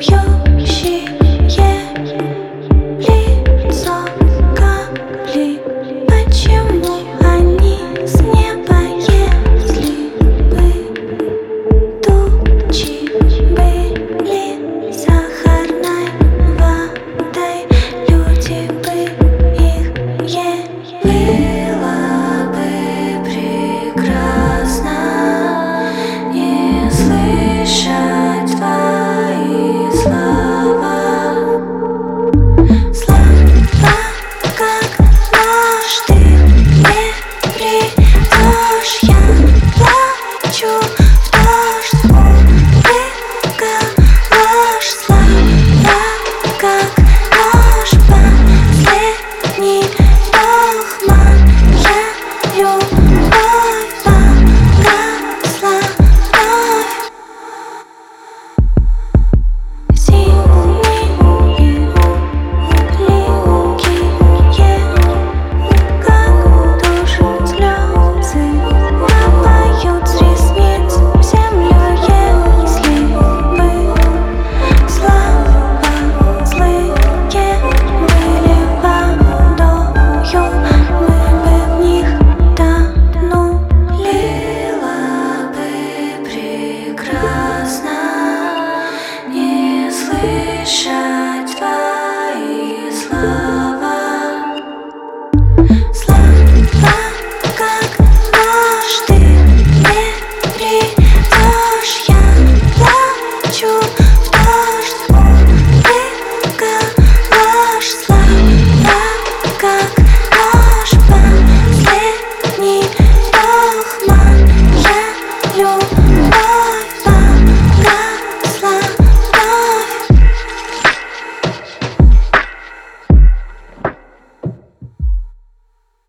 лицо капли. Почему они с неба, если бы тучи были сахарной водой, люди бы их ели? Было бы прекрасно не слышать твои слова. Слова, как нож, ты не придешь. Я плачу в дождь, улыбка ложь. Слова, как нож, последний вдох. Моя любовь погасла вновь. Синие легкие, как душат слезы, капают с ресниц в землю, если бы слова злые были водою, мы бы в них тонули. Было бы прекрасно не слышать